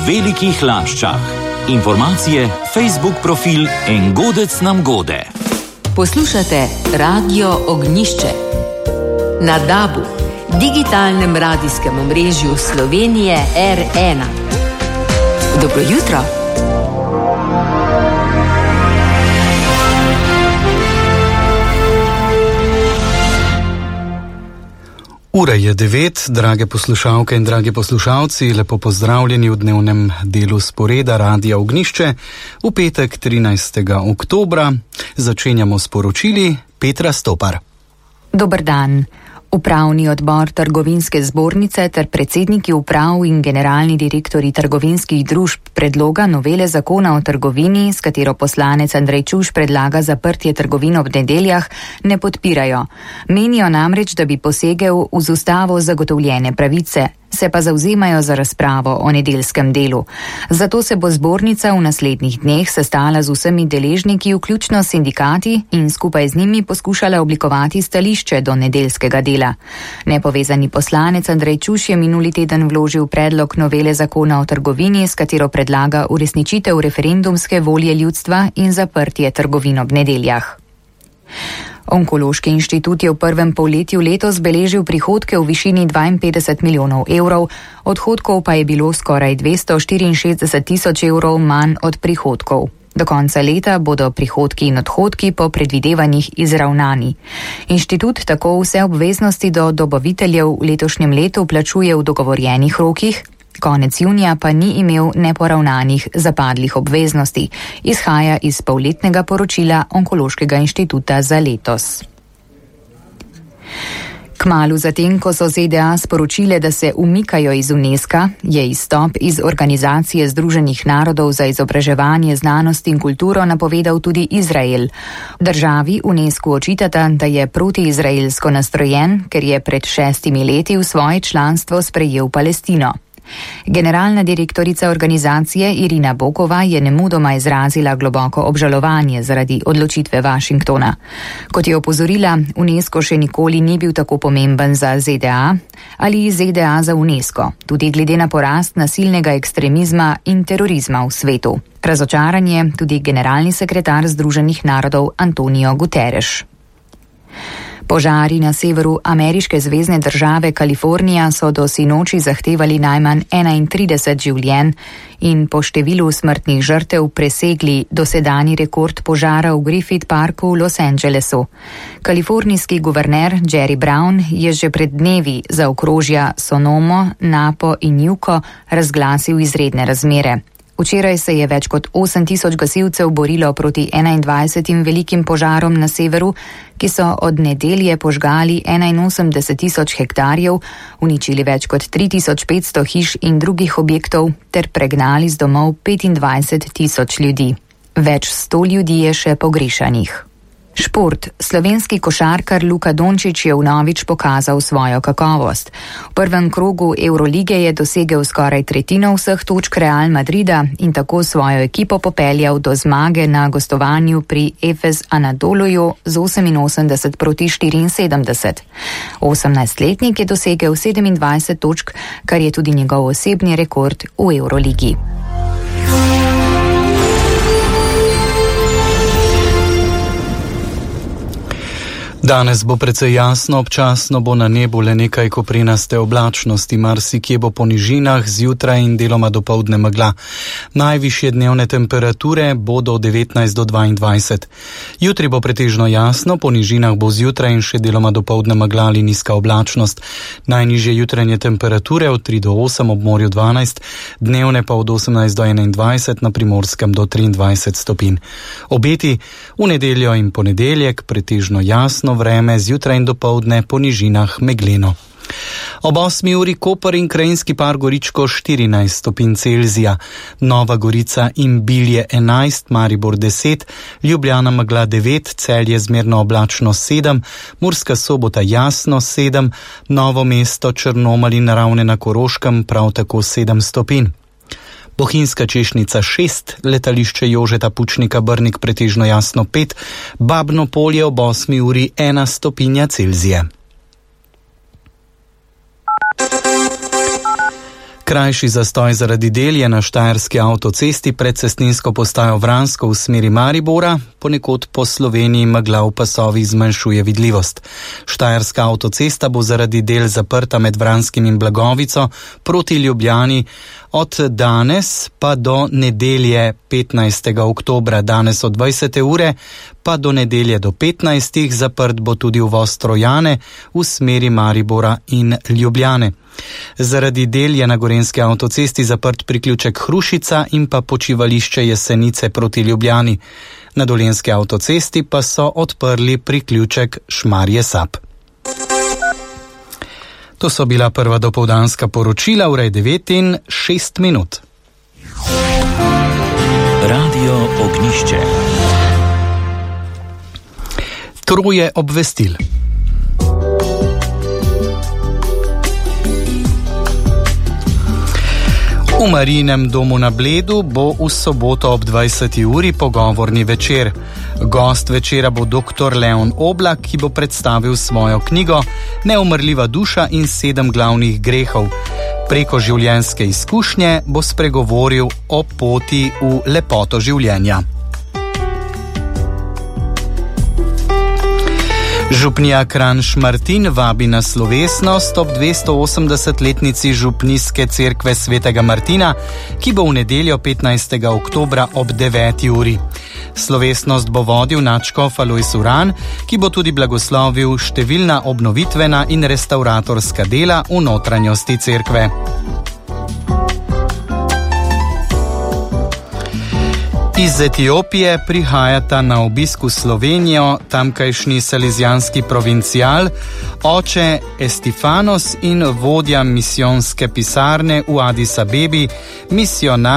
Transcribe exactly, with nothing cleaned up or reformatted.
Velikih Laščah. Informacije, Facebook profil En godec nam gode. Poslušate Radio Ognjišče. Na DAB-u, digitalnem radijskem omrežju Slovenije R ena. Dobro jutro. Ura je devet, drage poslušalke in dragi poslušalci, lepo pozdravljeni v dnevnem delu sporeda Radia Ognjišče. V petek trinajstega oktobra začenjamo s poročili Petra Stopar. Dober dan. Upravni odbor Trgovinske zbornice ter predsedniki uprav in generalni direktori trgovinskih družb predloga novele zakona o trgovini, s katero poslanec Andrej Čuš predlaga zaprtje trgovin ob nedeljah, ne podpirajo. Menijo namreč, da bi posegel v z ustavo zagotovljene pravice, se pa zavzemajo za razpravo o nedeljskem delu. Zato se bo zbornica v naslednjih dneh sestala z vsemi deležniki, vključno s sindikati, in skupaj z njimi poskušala oblikovati stališče do nedeljskega dela. Nepovezani poslanec Andrej Čuš je minuli teden vložil predlog novele zakona o trgovini, s katero predlaga uresničitev referendumske volje ljudstva in zaprtje trgovin ob nedeljah. Onkološki inštitut je v prvem polletju letos beležil prihodke v višini dvainpetdeset milijonov evrov, odhodkov pa je bilo skoraj dvesto štiriinšestdeset tisoč evrov manj od prihodkov. Do konca leta bodo prihodki in odhodki po predvidevanjih izravnani. Inštitut tako vse obveznosti do dobaviteljev v letošnjem letu plačuje v dogovorjenih rokih, konec junija pa ni imel neporavnanih zapadlih obveznosti, izhaja iz polletnega poročila Onkološkega inštituta za letos. Kmalu zatem, ko so Z D A sporočile, da se umikajo iz UNESCO, je izstop iz Organizacije Združenih narodov za izobraževanje, znanost in kulturo napovedal tudi Izrael. Državi UNESCO očitata, da je protiizraelsko nastrojen, ker je pred šestimi leti v svoje članstvo sprejel Palestino. Generalna direktorica organizacije Irina Bokova je nemudoma izrazila globoko obžalovanje zaradi odločitve Washingtona. Kot je opozorila, UNESCO še nikoli ni bil tako pomemben za Z D A ali Z D A za UNESCO, tudi glede na porast nasilnega ekstremizma in terorizma v svetu. Razočaranje tudi generalni sekretar Združenih narodov Antonio Guterres. Požari na severu ameriške zvezne države Kalifornija so do sinoči zahtevali najmanj enaintrideset življenj in po številu smrtnih žrtev presegli dosedanji rekord požara v Griffith Parku v Los Angelesu. Kalifornijski guverner Jerry Brown je že pred dnevi za okrožja Sonomo, Napo in Juko razglasil izredne razmere. Včeraj se je več kot osem tisoč gasilcev borilo proti enaindvajsetim velikim požarom na severu, ki so od nedelje požgali enainosemdeset tisoč hektarjev, uničili več kot tri tisoč petsto hiš in drugih objektov ter pregnali z domov petindvajset tisoč ljudi. Več sto ljudi je še pogrešanih. Šport. Slovenski košarkar Luka Dončić je vnovič pokazal svojo kakovost. V prvem krogu Evrolige je dosegel skoraj tretjino vseh točk Real Madrida in tako svojo ekipo popeljal do zmage na gostovanju pri Efes Anadoluju z oseminosemdeset proti štiriinsedemdeset. osemnajstletnik je dosegel sedemindvajset točk, kar je tudi njegov osebni rekord v Evroligi. Danes bo precej jasno, občasno bo na nebu le nekaj koprenaste oblačnosti, marsikje bo po nižinah, zjutraj in deloma dopoldne megla. Najvišje dnevne temperature bodo od devetnajst do dvaindvajset. Jutri bo pretežno jasno, po nižinah bo zjutraj in še deloma dopoldne megla ali nizka oblačnost. Najnižje jutranje temperature od tri do osem, ob morju dvanajst, dnevne pa od osemnajst do enaindvajset, na Primorskem do triindvajset stopinj. Obeti v nedeljo in ponedeljek pretežno jasno vreme, zjutraj in dopoldne po nižinah megleno. Ob osmi uri Koper in Krajinski par Goričko štirinajst stopinj Celzija, Nova Gorica in Bilje enajst, Maribor deset, Ljubljana megla devet, Celje zmerno oblačno sedem, Murska Sobota jasno sedem, Novo mesto, Črnomelj in Ravne na Koroškem prav tako sedem stopinj. Bohinjska Češnica šest, letališče Jožeta Pučnika Brnik pretežno jasno pet, Babno Polje ob osmi uri ena stopinja Celzija. Krajši zastoj zaradi del je na štajerski avtocesti pred cestninsko postajo Vransko v smeri Maribora, ponekod po Sloveniji megla v pasovih zmanjšuje vidljivost. Štajerska avtocesta bo zaradi del zaprta med Vranskim in Blagovico proti Ljubljani od danes pa do nedelje petnajstega oktobra, danes od dvajsete ure pa do nedelje do petnajstih, zaprt bo tudi uvoz Trojane v smeri Maribora in Ljubljane. Zaradi del je na gorenjski avtocesti zaprt priključek Hrušica in pa počivališče Jesenice proti Ljubljani. Na dolenjski avtocesti pa so odprli priključek Šmarje Sap. To so bila prva dopoldanska poročila, ura je devet in šest minut. Radio Ognjišče. Troje obvestil. V Marijinem domu na Bledu bo v soboto ob dvajseti uri pogovorni večer. Gost večera bo doktor Leon Oblak, ki bo predstavil svojo knjigo Neumrljiva duša in sedem glavnih grehov. Preko življenjske izkušnje bo spregovoril o poti v lepoto življenja. Župnija Kranj Šmartin vabi na slovesnost ob dvestoosemdesetletnici župnijske cerkve svetega Martina, ki bo v nedeljo petnajstega oktobra ob deveti uri. Slovesnost bo vodil nadškof Alojz Uran, ki bo tudi blagoslovil številna obnovitvena in restavratorska dela v notranjosti cerkve. Iz Etiopije prihajata na obisk v Slovenijo tamkajšnji salizijanski provincial, oče Estifanos in vodja misijonske pisarne v Adis Abebi, misionar